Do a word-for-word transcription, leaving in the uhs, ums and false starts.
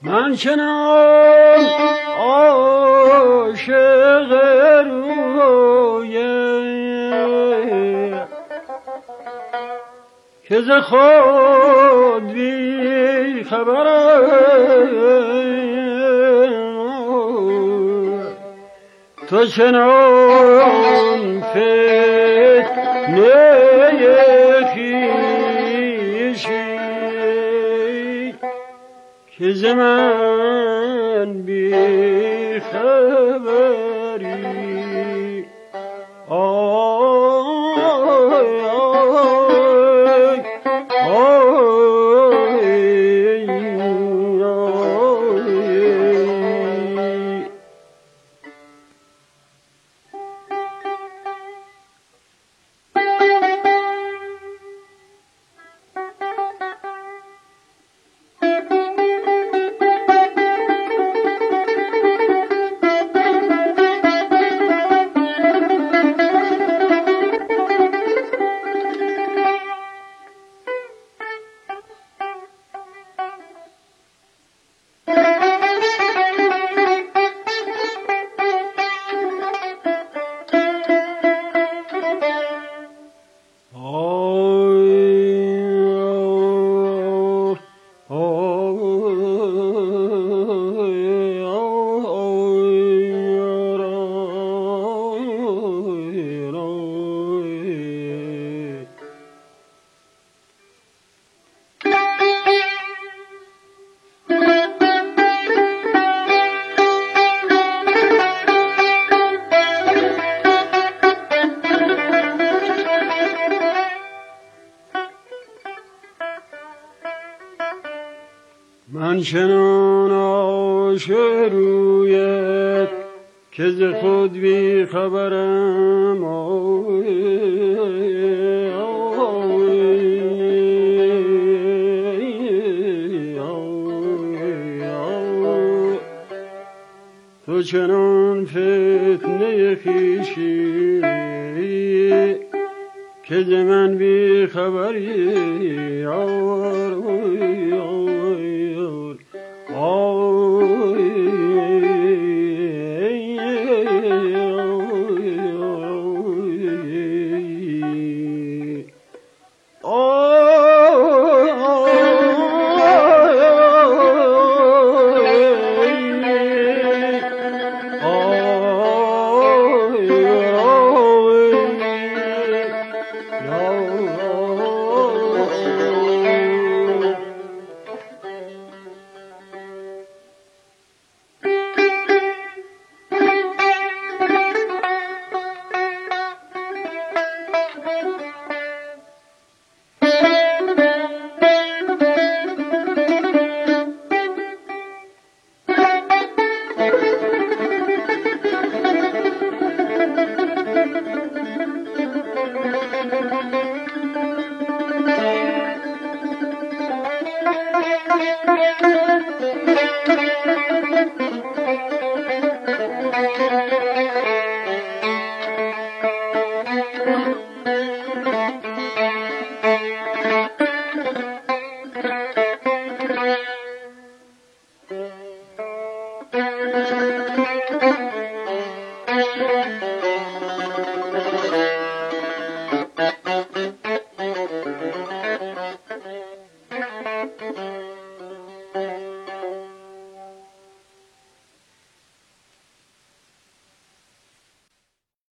من چنان عاشق رویه که ز خود بی خبرم، تو چنان فتنه خویشی که ز من بی خبری. آی آی آی آی. من چنان عاشق رویت که ز خود بی خبرم. آی آی آی آی. تو چنان فتنه خویشی که ز من بی خبری. آی آی